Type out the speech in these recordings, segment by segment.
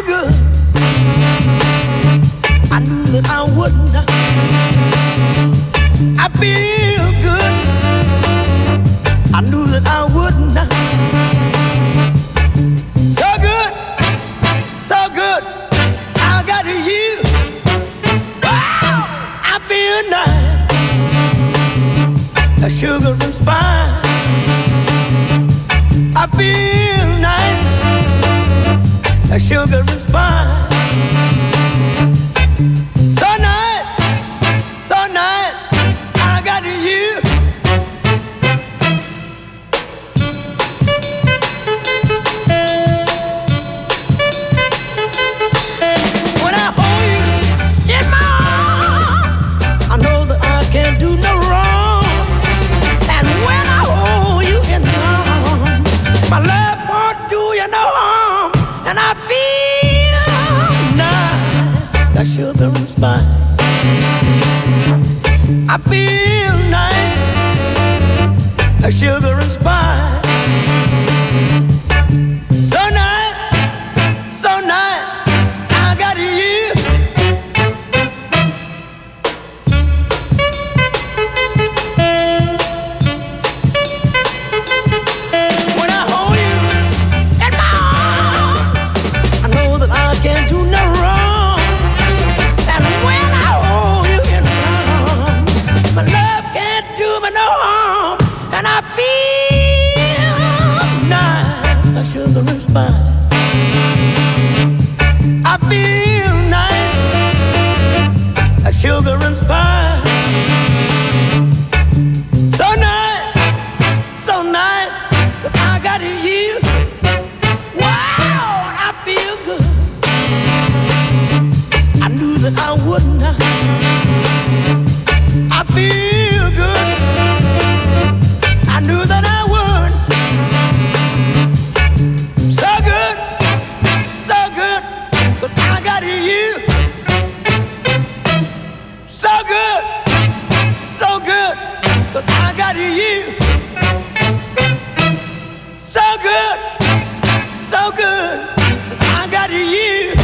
good. I knew that I wouldn't. I feel good. I knew that I wouldn't. So good, so good. I got you. Wow, I feel nice. A sugar and spice. I feel nice. A sugar and spice. So nice, so nice. I got you. When I hold you in my arms, I know that I can't do no wrong. And when I hold you in my arms, my love won't do you no harm. And I feel nice, like sugar and spice. I feel nice, like sugar and spice. So nice, so nice, I got you. When I hold you in my arms, I know that I can't do no wrong. And when I hold you in my arms, my love can't do me no harm. And I feel nice, like sugar and spice. I feel nice, like sugar and spice. So nice, so nice, that I got you. Wow, I feel good. I knew that I wouldn't. I feel good. I knew that I would. So good, so good, but I got you. So good, so good, but I got you. So good, so good, but I got you.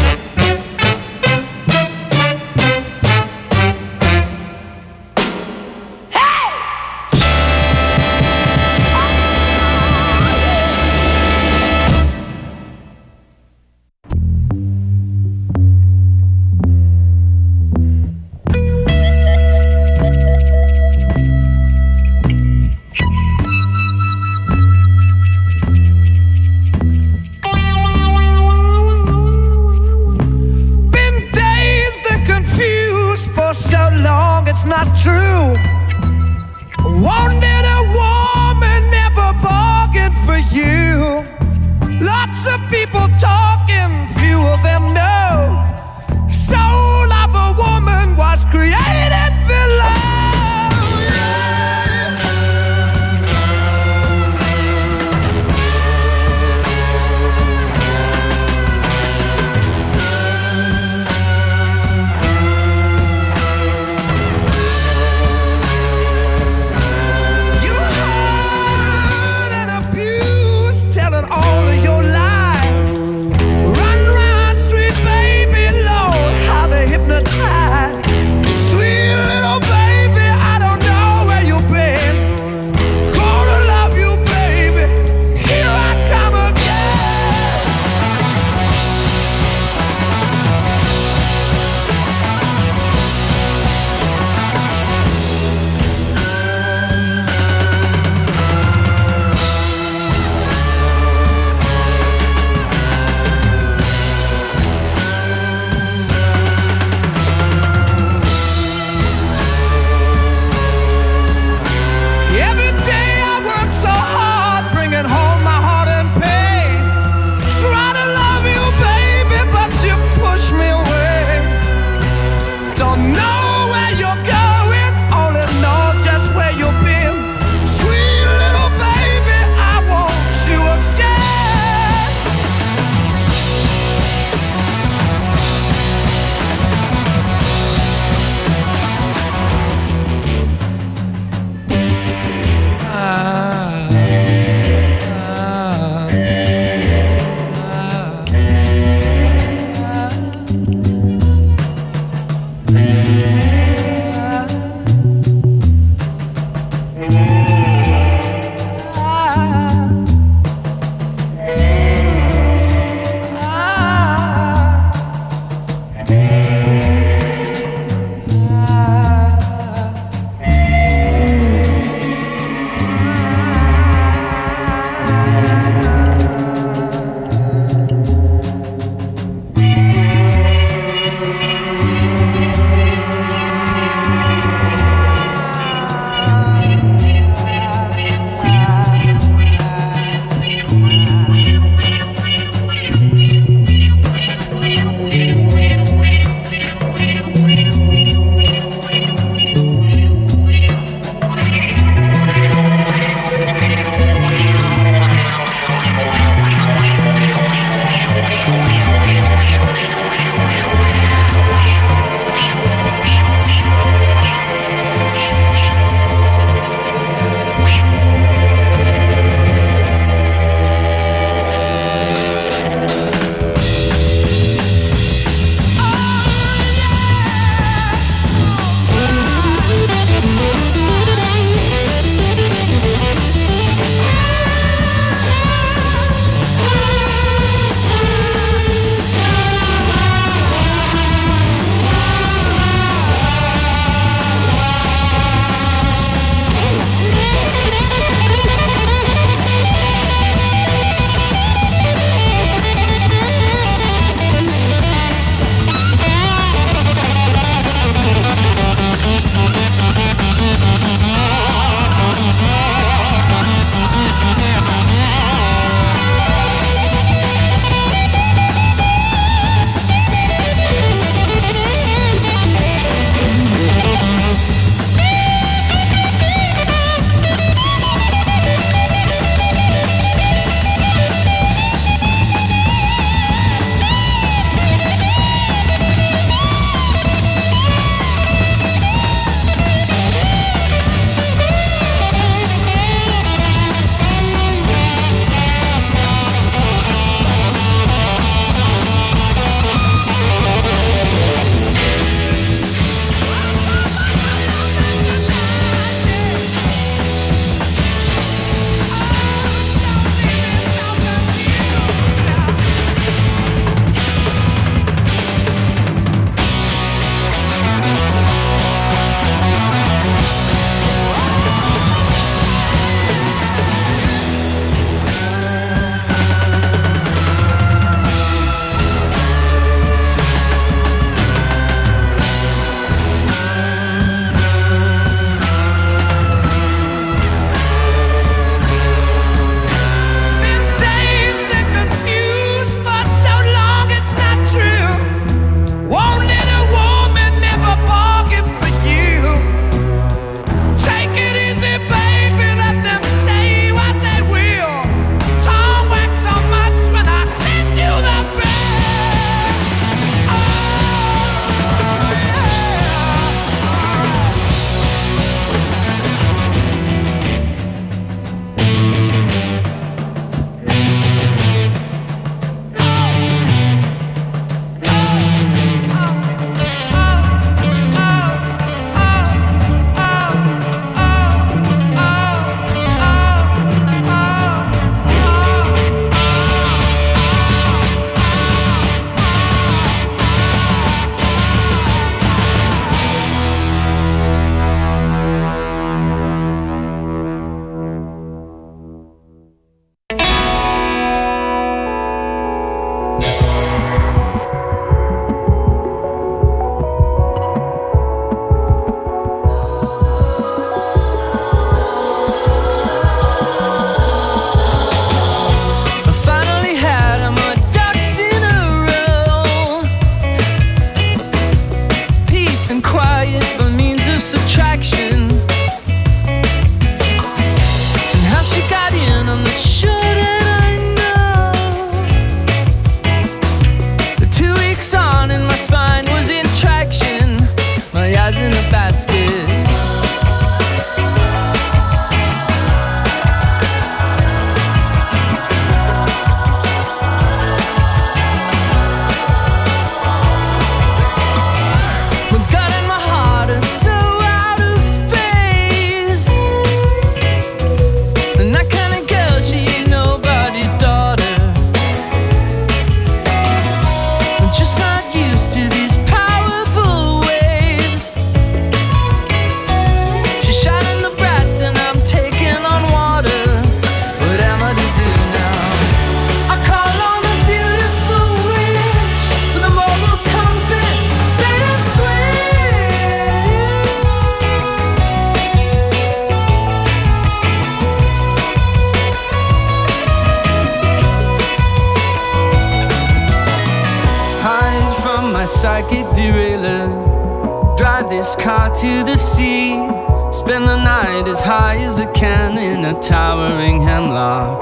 psychic derailer. Drive this car to the sea, spend the night as high as I can in a towering hemlock.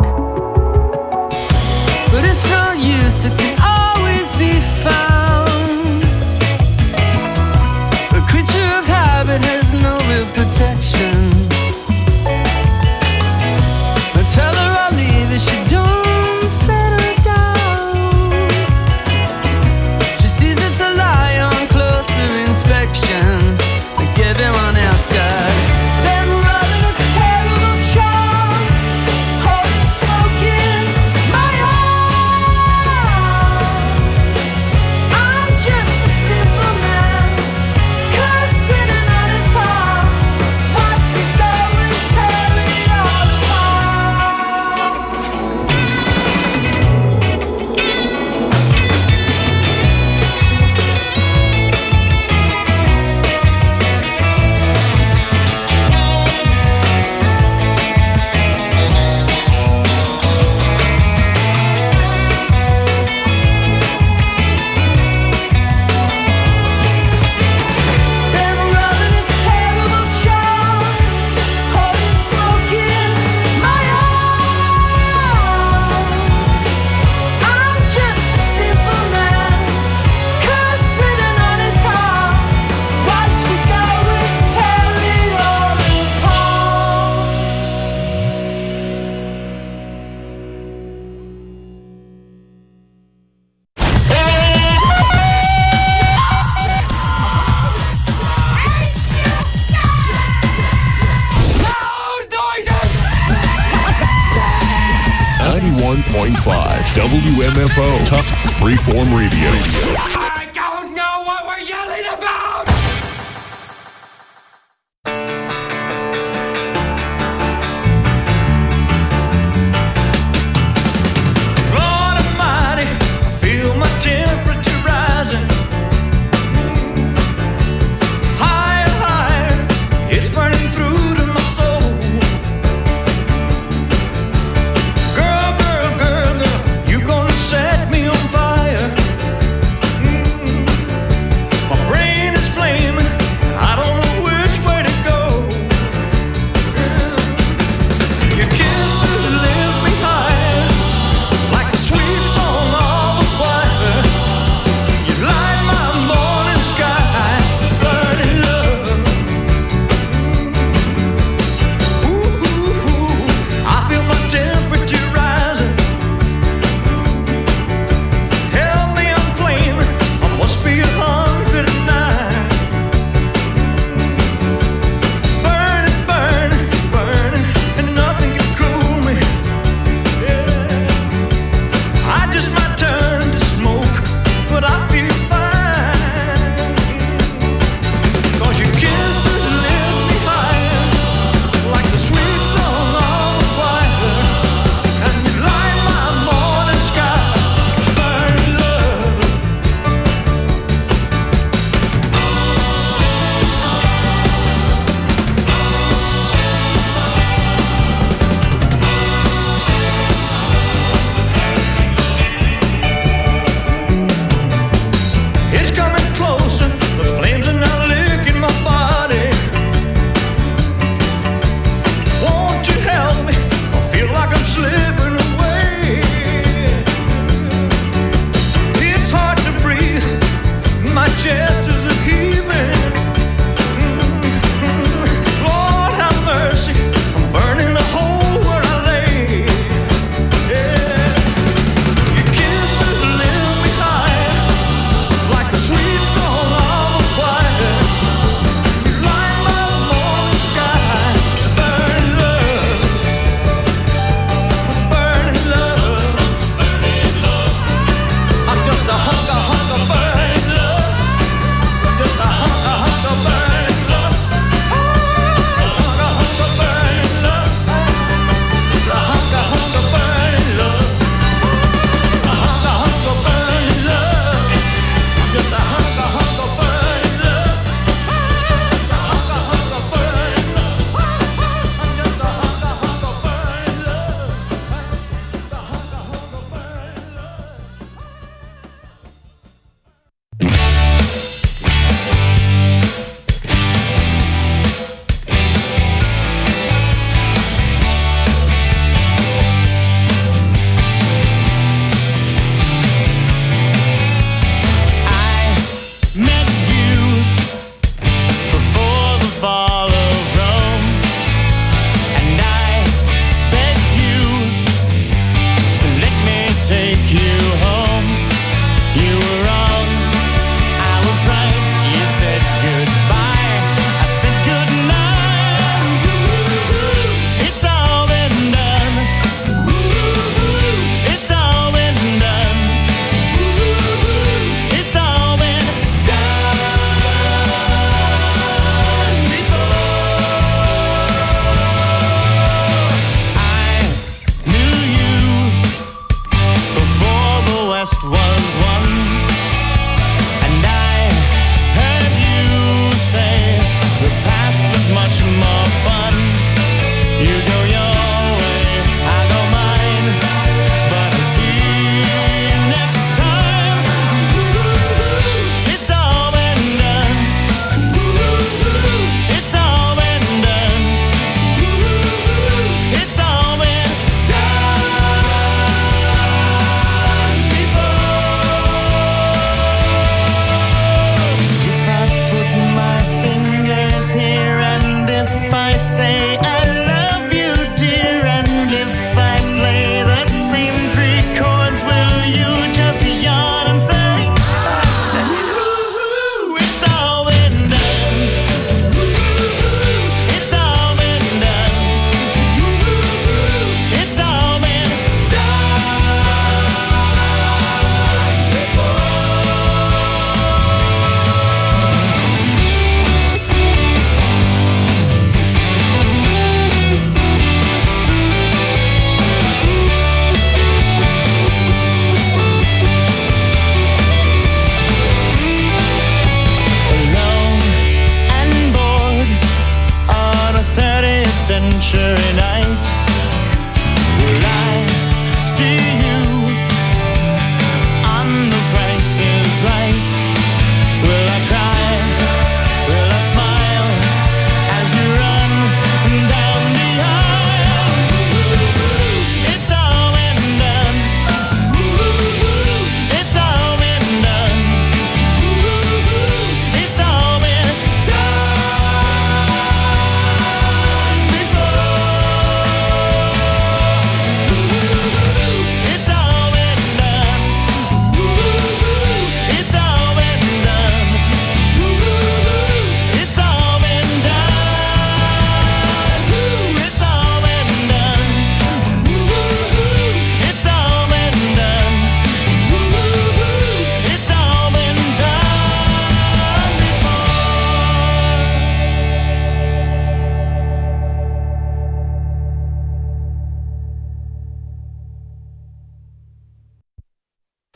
But it's no use, it can always be found. A creature of habit has no real protection. I tell her I'll leave if she don't settle down. She sees it to lie on closer inspection like everyone else does. Then running a terrible charm, holding smoke in my arm. I'm just a simple man, cursed in an honest heart. Watch me go and tear it all Then running a terrible charm, holding smoke in my arm. I'm just a simple man, cursed with an honest heart. Watch me go and tear it all apart. Loud noises! 91.5 WMFO Tufts Freeform Radio. I don't know what we're yelling about! Lord Almighty, I feel my temperature rising. Higher, higher, it's burning through to my soul. Girl, girl, girl, girl, you gonna set me on fire.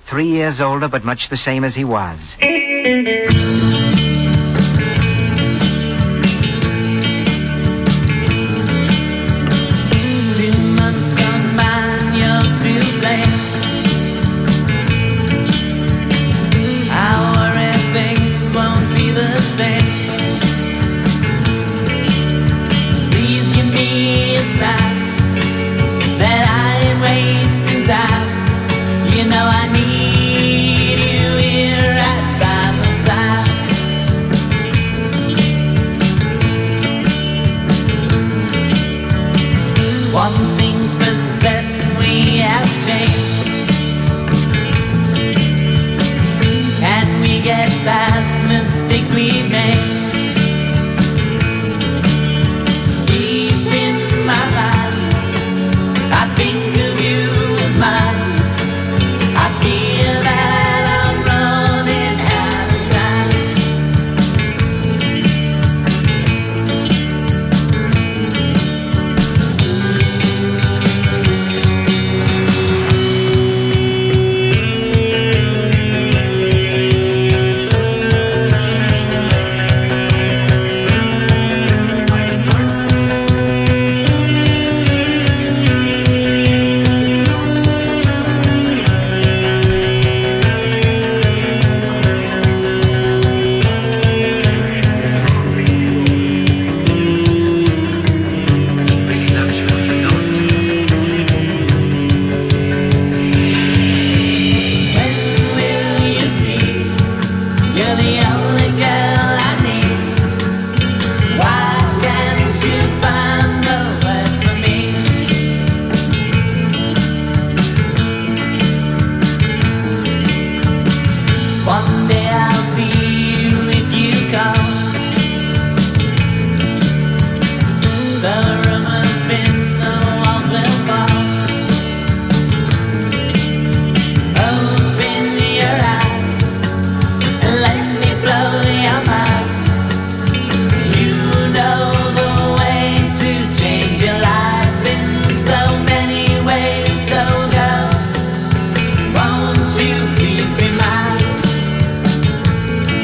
3 years older, but much the same as he was. 2 months gone by, you're too late. I worry things won't be the same. Please give me a sign that I ain't wasting time. You know I need you here right by my side. One thing's for certain, we have changed. Can we get past mistakes we've made? Deep in my mind, I think of you as mine. I feel that I'm running out of time. You please be mine.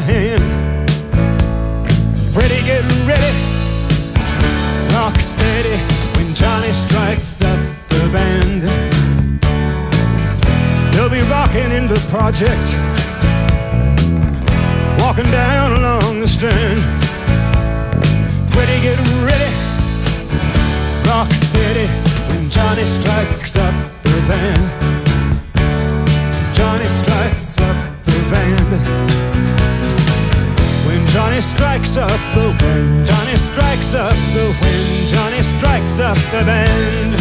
hand. Freddie, get ready, rock steady when Johnny strikes up the band. They'll be rocking in the project, walking down along the strand. Freddie, get ready, rock steady when Johnny strikes up the band. Johnny strikes up the band. When Johnny strikes up the wind, Johnny strikes up the wind, Johnny strikes up the band.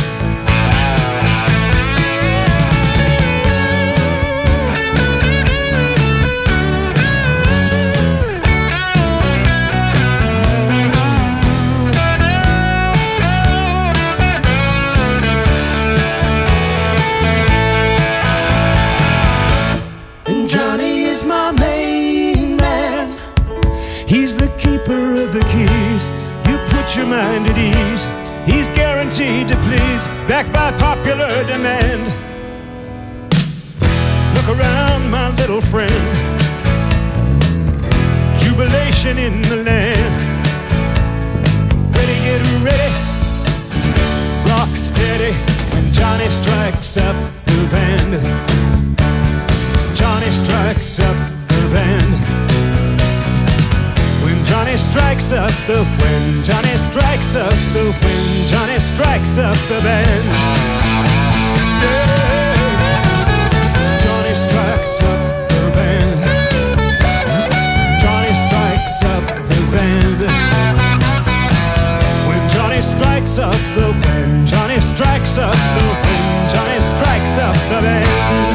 And Johnny is my main man. He's the keeper of the keys. You put your mind at ease. He's guaranteed to please, backed by popular demand. Look around, my little friend. Jubilation in the land. Ready, get ready, rock steady when Johnny strikes up the band. Johnny strikes up the band. When Johnny strikes up the wind, Johnny strikes up the wind, Johnny strikes up the band. Yeah. Johnny strikes up the band. Johnny strikes up the band. When Johnny strikes up the wind, Johnny strikes up the wind, Johnny strikes up the band.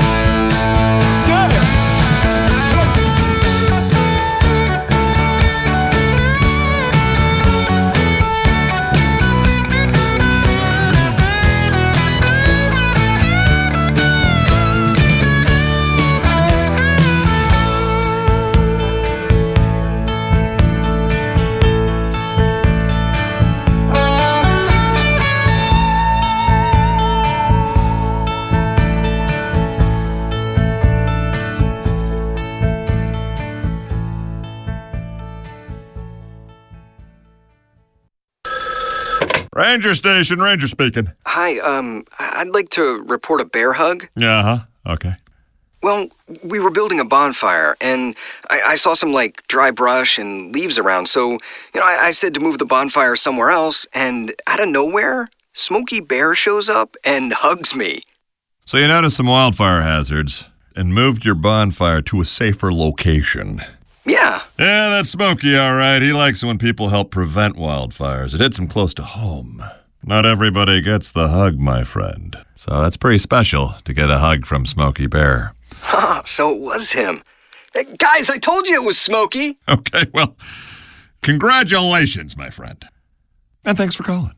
Ranger Station, Ranger speaking. Hi, I'd like to report a bear hug. Yeah, okay. Well, we were building a bonfire, and I saw some, dry brush and leaves around, so, I said to move the bonfire somewhere else, and out of nowhere, Smokey Bear shows up and hugs me. So you noticed some wildfire hazards and moved your bonfire to a safer location. Yeah. Yeah, that's Smokey, all right. He likes it when people help prevent wildfires. It hits him close to home. Not everybody gets the hug, my friend. So that's pretty special to get a hug from Smokey Bear. So it was him. Hey, guys, I told you it was Smokey. Okay, well, congratulations, my friend. And thanks for calling.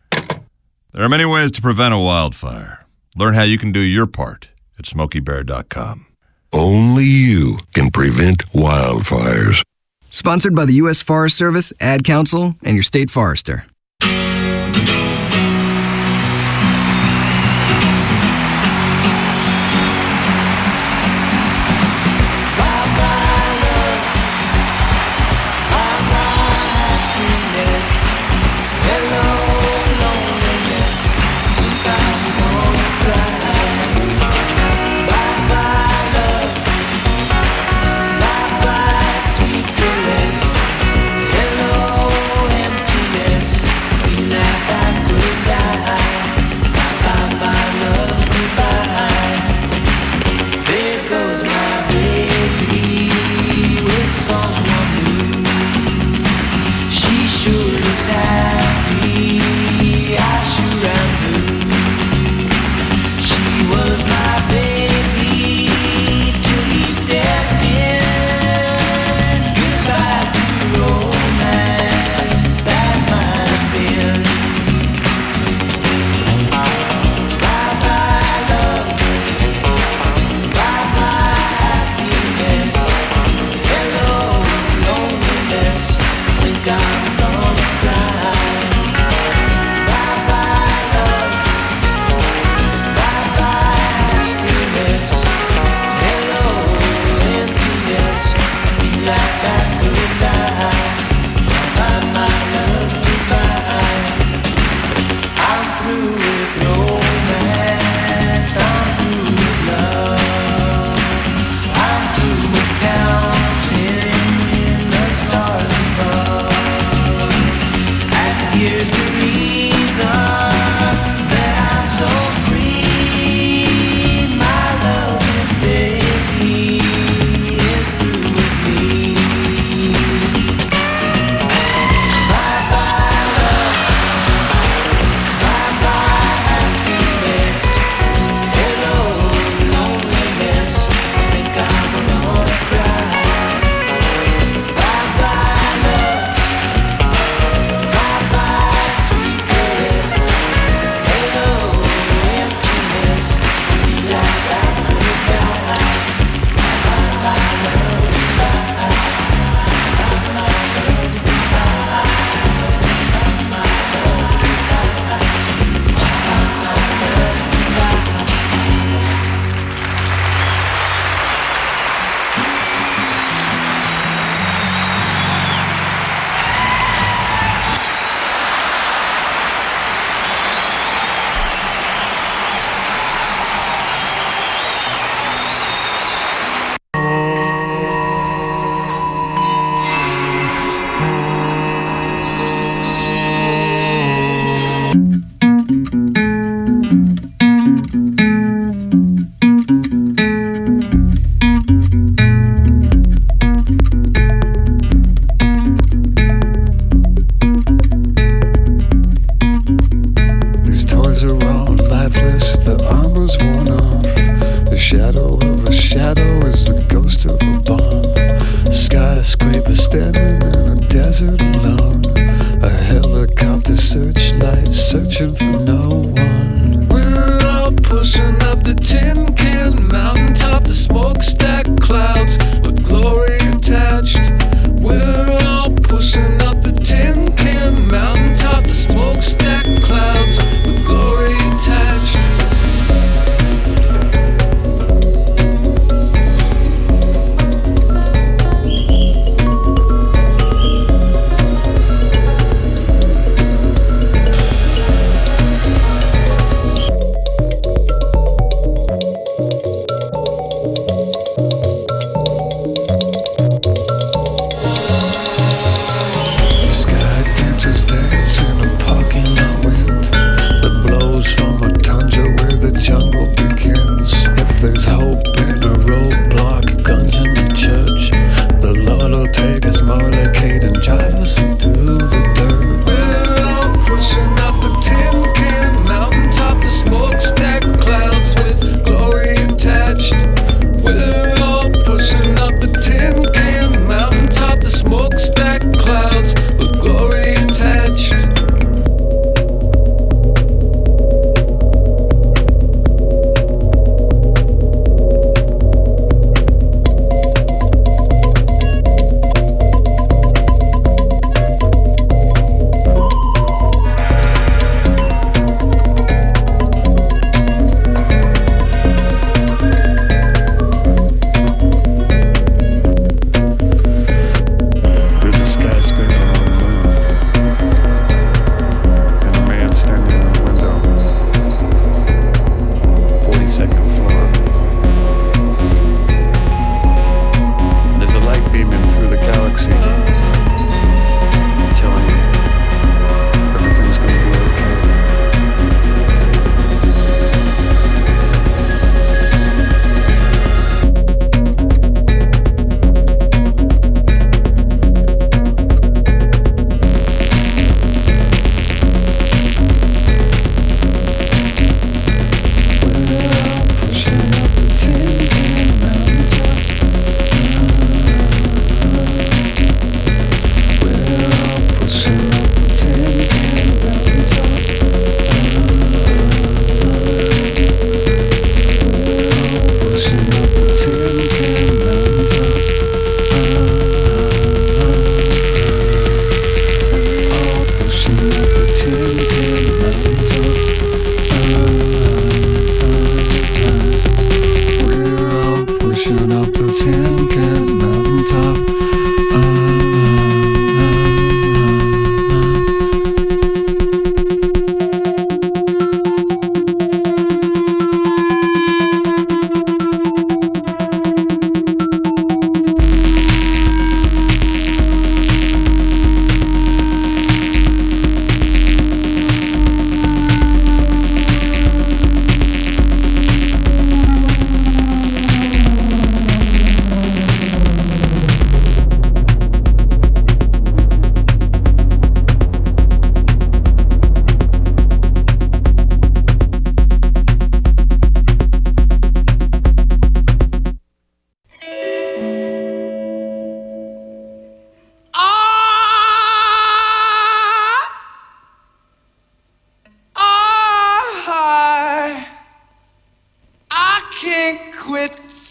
There are many ways to prevent a wildfire. Learn how you can do your part at SmokeyBear.com. Only you can prevent wildfires. Sponsored by the U.S. Forest Service, Ad Council, and your state forester. Hello, emptiness.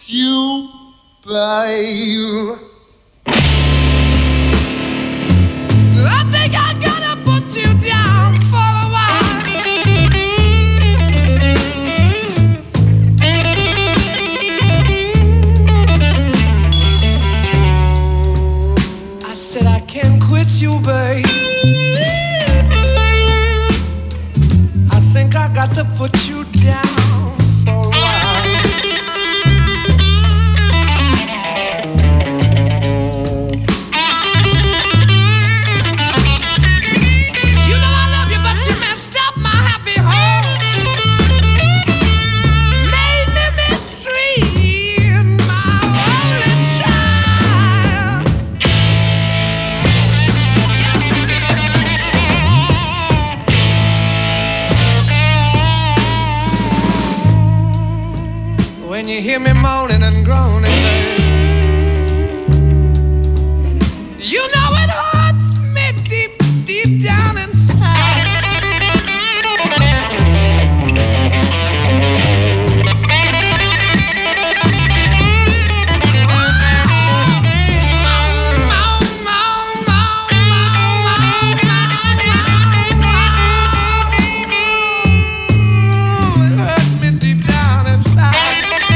with you, babe. I think I'm gonna put you down for a while. I said I can't quit you, babe. I think I got to put you down for a while. You know I love you, but you messed up my happy home. Made me mistreat my only child. When you hear me moaning and groaning, babe, you know it hurts me deep, deep down inside. It hurts me deep down inside.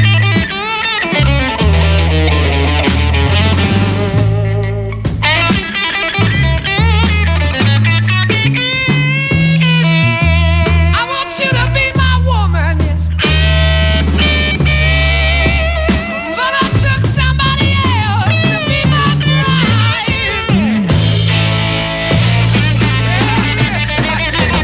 I want you to be my woman, yes. But I took somebody else to be my bride. Yes, I did.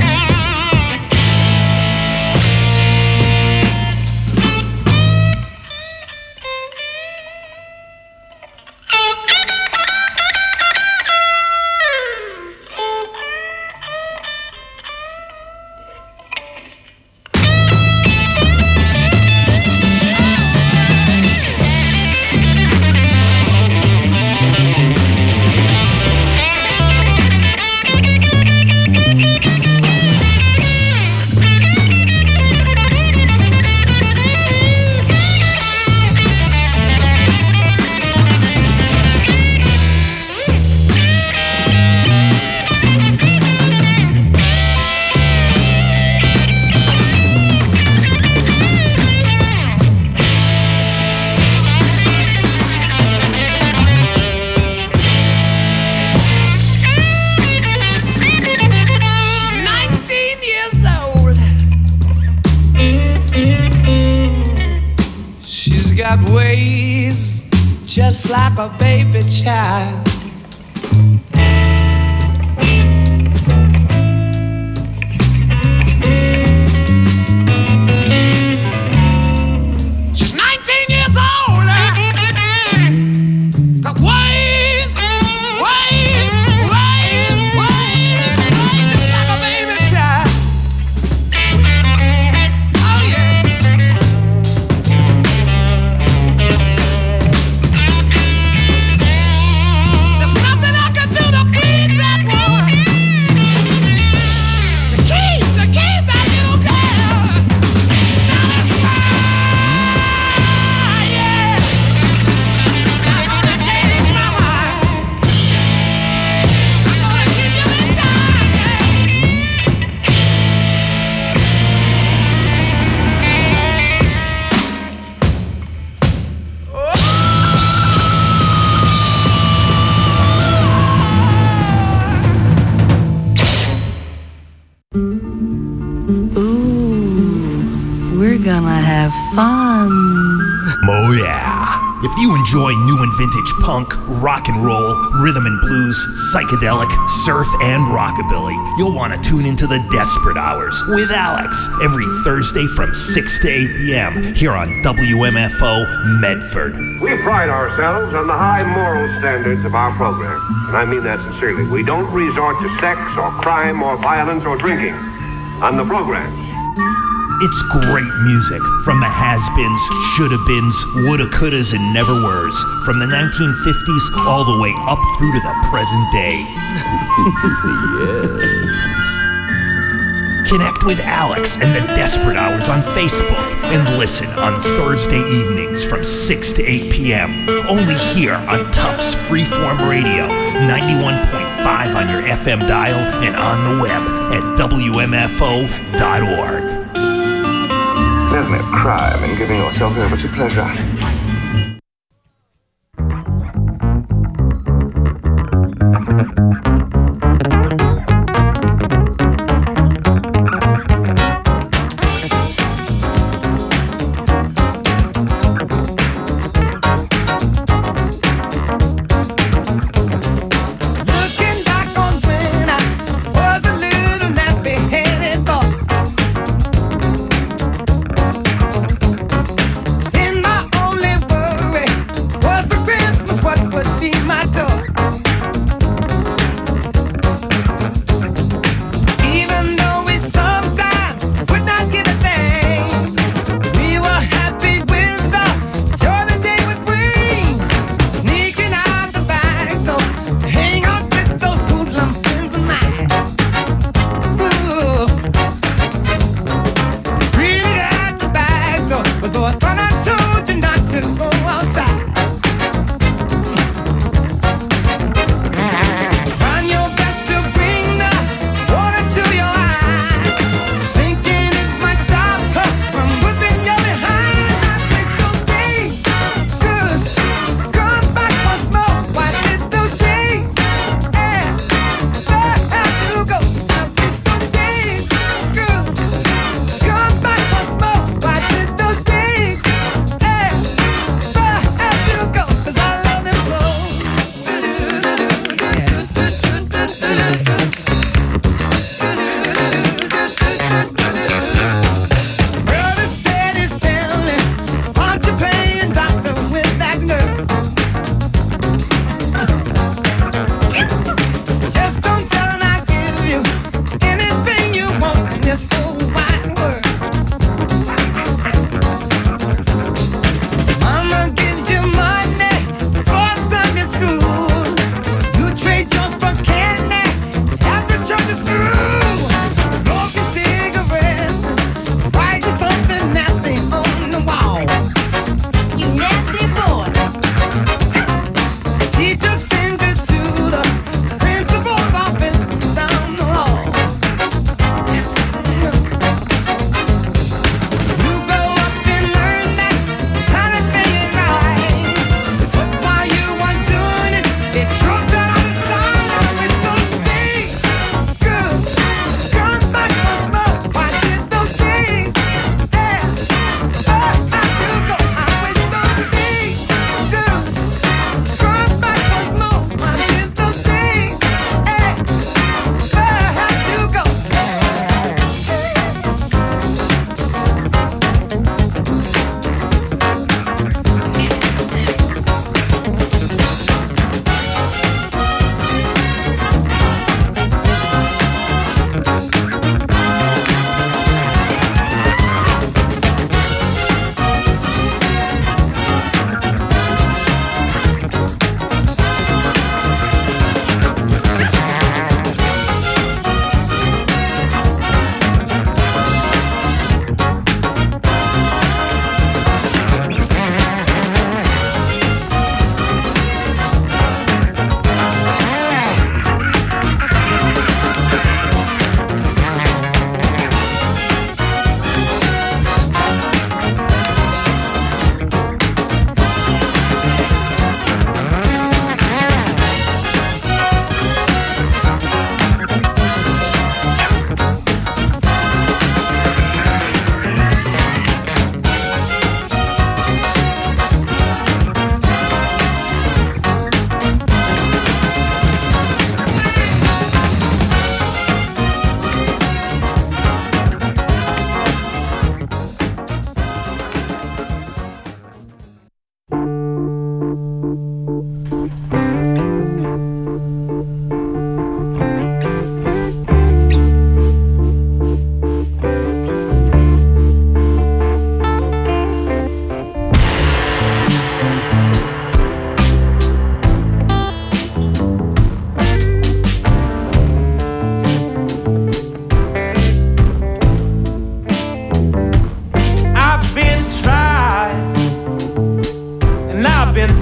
She's 19 years old. She's got ways just like a baby child. She's 19 years old. Got ways just like a baby child. Oh yeah. There's nothing I can do to please that woman. To keep that little girl satisfied. Yeah. I'm gonna change my mind. I'm gonna keep you in time. We're gonna have fun. Oh yeah. If you enjoy new and vintage punk, rock and roll, rhythm and blues, psychedelic, surf, and rockabilly, you'll want to tune into the Desperate Hours with Alex every Thursday from 6 to 8 p.m. here on WMFO Medford. We pride ourselves on the high moral standards of our program, and I mean that sincerely. We don't resort to sex or crime or violence or drinking on the programs. It's great music from the has-beens, shoulda-beens, woulda, couldas, and never-weres, from the 1950s all the way up through to the present day. Yes. Connect with Alex and the Desperate Hours on Facebook and listen on Thursday evenings from 6 to 8 p.m. Only here on Tufts Freeform Radio, 91.5 on your FM dial and on the web at WMFO.org. There's no crime in giving yourself over to pleasure. In my own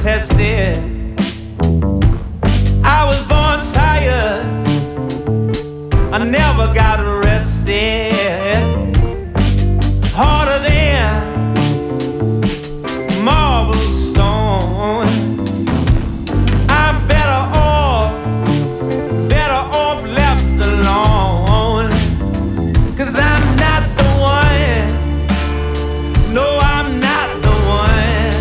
tested. I was born tired, I never got arrested. Harder than marble stone. I'm better off left alone. 'Cause I'm not the one. No, I'm not the one.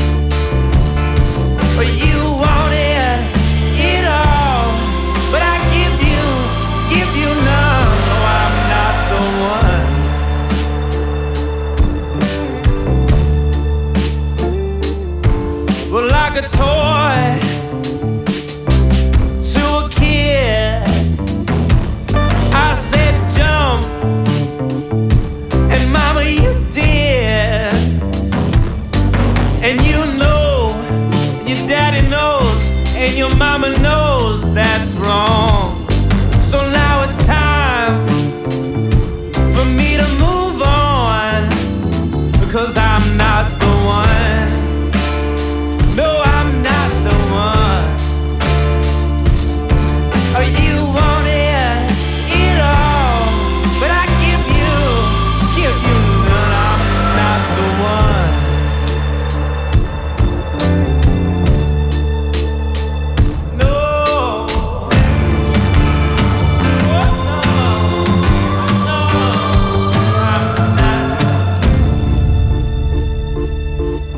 But you wanted it all, but I give you none. No, I'm not the one. Well, like a toy to a kid, I said jump, and mama, you did. And you know, your daddy knows, and your mama knows that's wrong. So now it's time for me to move on, because I'm not the one. No, I'm not the one. Oh, you wanted it all, but I give you none. I'm not the one. No. Oh, no. No. I'm not.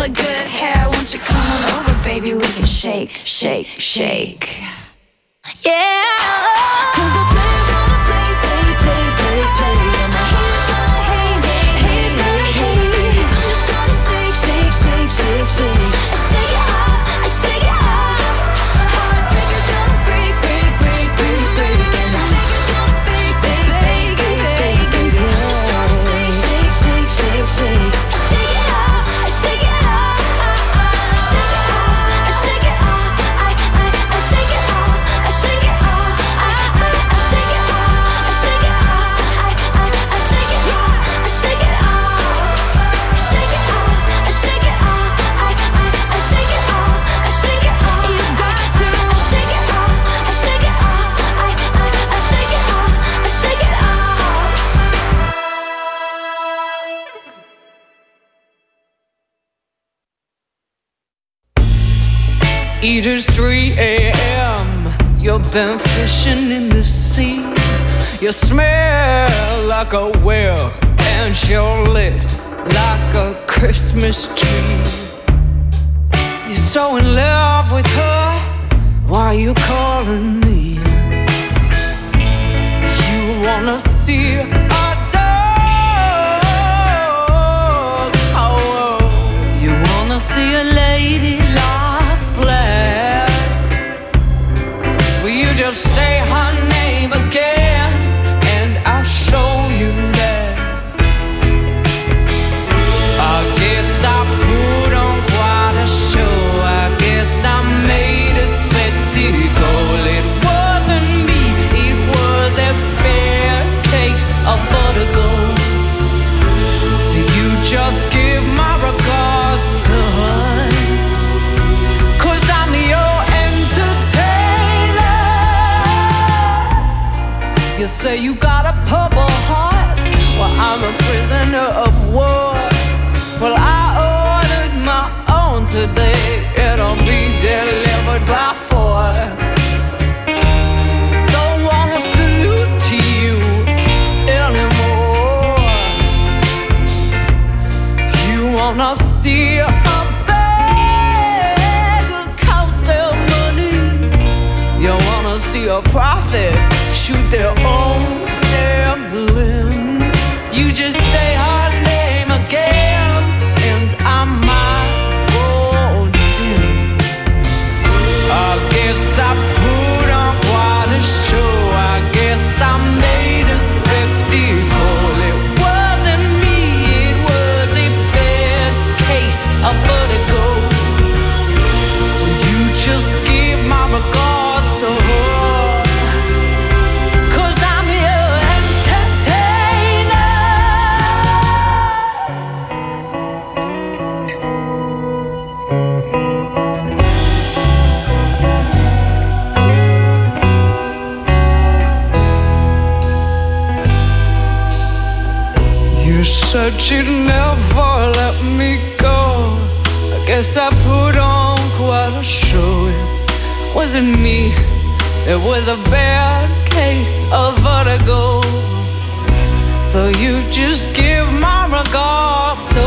of good hair. Won't you come on over, baby? We can shake, shake, shake. Yeah, 'cause the player's gonna play, play, play, play, play. And the haters gonna hate, hate, hate, hate, hate. I'm just gonna shake, shake, shake, shake, shake. I shake it off, I shake it off. Heartbreaker's gonna break, break, break, break, break. And the faker's gonna fake, fake, fake, fake, fake. I'm just gonna shake, shake, shake, shake, shake. I shake it off, I shake it off. I shake it off, I shake it off. I shake it off, I shake it off. I shake it off, I shake it off. I shake it off, I shake it off. Shake it off, I shake it off. I shake it off, I shake it off. You got to shake it off, I shake it off. I shake it off, I shake it off. Eaters 3 a.m. You've been fishing in the sea. You smell like a whale, and you're lit like a Christmas tree. You're so in love with her. Why are you calling me? You wanna see a dog. Oh, you wanna see a lady lie flat. Will you just say her name again, and I'll show you that. I guess I put on quite a show. I guess I made a spectacle. It wasn't me, it was a bad case of vertigo. So you just give my regards to her, 'cause I'm your entertainer. You say you got a purple heart, well I'm a prisoner of war. Well I ordered my own today, it'll be delivered by 4. Don't wanna salute to you anymore. You wanna see a beggar count their money. You wanna see a prophet shoot their own damn limb. You just say her name again, and I might go dim. I guess I put on quite a show. I guess I made a spectacle. It wasn't me, it was a bad case of vertigo. So you just give my regards to her, 'cause I'm your entertainer. You said you'd never let me go. I guess I put on quite a show. It wasn't me, it was a bad case of vertigo. So you just give my regards to